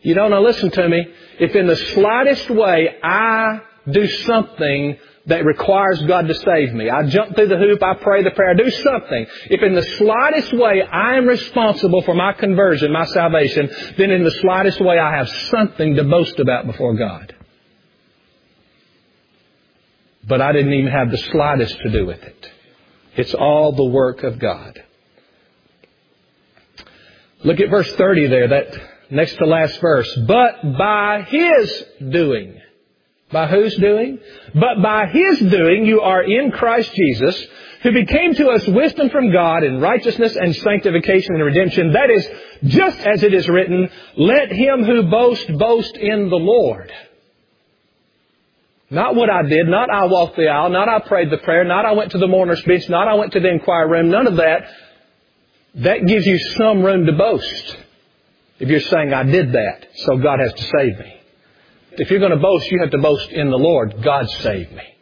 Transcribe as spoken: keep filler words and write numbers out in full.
You don't know, listen to me. If in the slightest way I do something that requires God to save me, I jump through the hoop, I pray the prayer, I do something. If in the slightest way I am responsible for my conversion, my salvation, then in the slightest way I have something to boast about before God. But I didn't even have the slightest to do with it. It's all the work of God. Look at verse thirty there, that next to last verse. But by His doing. By whose doing? But by His doing you are in Christ Jesus, who became to us wisdom from God and righteousness and sanctification and redemption. That is, just as it is written, let him who boasts boast in the Lord. Not what I did, not I walked the aisle, not I prayed the prayer, not I went to the mourner's bench, not I went to the inquiry room, none of that. That gives you some room to boast. If you're saying, I did that, so God has to save me. If you're going to boast, you have to boast in the Lord. God saved me.